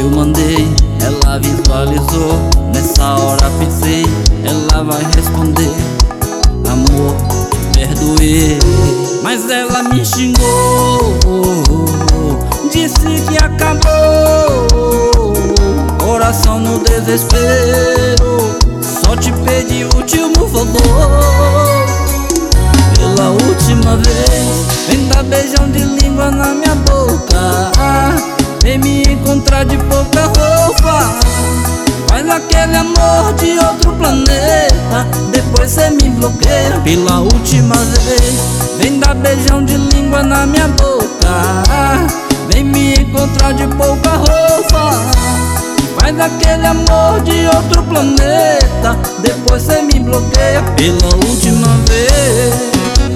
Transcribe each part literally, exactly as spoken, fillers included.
eu mandei, ela visualizou. Nessa hora pensei, ela vai responder: amor, te perdoei. Mas ela me xingou, disse que acabou. Coração no desespero, só te pedi o último favor. Pela última vez, vem dar beijão de língua na minha boca. Vem me encontrar de pouca roupa. Faz aquele amor de outro planeta, depois cê me bloqueia. Pela última vez, vem dar beijão de língua na minha boca. Vem me encontrar de pouca roupa. Faz aquele amor de outro planeta, depois cê me bloqueia. Pela última vez.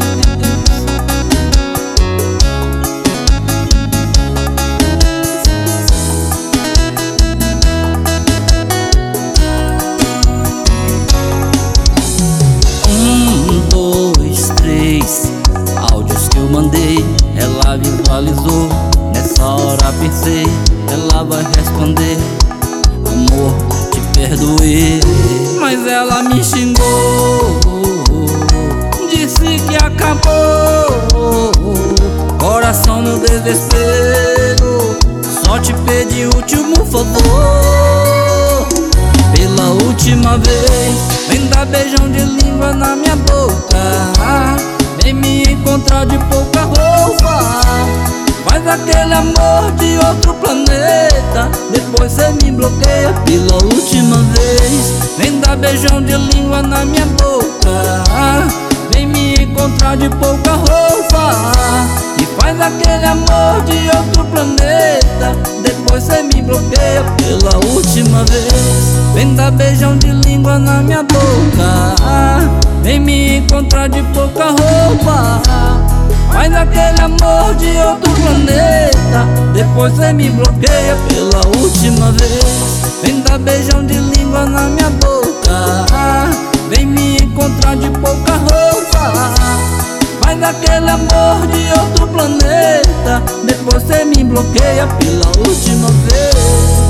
Um, dois, três áudios que eu mandei, ela visualizou. Nessa hora pensei, ela vai responder: amor, te perdoei. Mas ela me xingou, disse que acabou. Coração no desespero, só te pedi o último favor. Pela última vez, vem dar beijão de língua na minha boca. Vem me encontrar de pouca roupa. Faz aquele amor de outro planeta, depois cê me bloqueia. Pela última vez, vem dar beijão de língua na minha boca. Vem me encontrar de pouca roupa. E faz aquele amor de outro planeta, depois cê me bloqueia. Pela última vez, vem dar beijão de língua na minha boca. Vem me encontrar de pouca roupa. Faz aquele amor de outro planeta, depois cê me bloqueia. Pela última vez, vem dar beijão de língua na minha boca. Vem me encontrar de pouca roupa. Faz aquele amor de outro planeta, depois cê me bloqueia. Pela última vez.